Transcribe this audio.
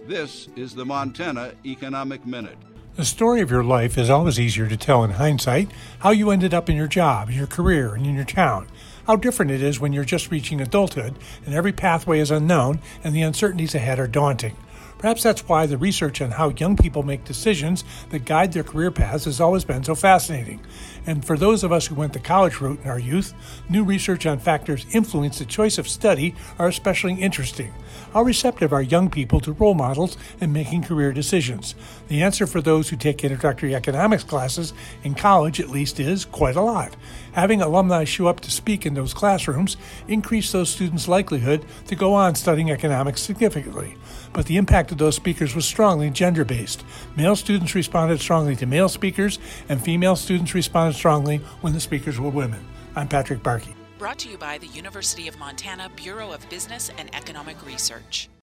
This is the Montana Economic Minute. The story of your life is always easier to tell in hindsight. How you ended up in your job, in your career, and in your town. How different it is when you're just reaching adulthood and every pathway is unknown and the uncertainties ahead are daunting. Perhaps that's why the research on how young people make decisions that guide their career paths has always been so fascinating. And for those of us who went the college route in our youth, new research on factors influence the choice of study are especially interesting. How receptive are young people to role models in making career decisions? The answer for those who take introductory economics classes in college at least is quite a lot. Having alumni show up to speak in those classrooms increase those students' likelihood to go on studying economics significantly. But the impact of those speakers was strongly gender-based. Male students responded strongly to male speakers, and female students responded strongly when the speakers were women. I'm Patrick Barkey. Brought to you by the University of Montana Bureau of Business and Economic Research.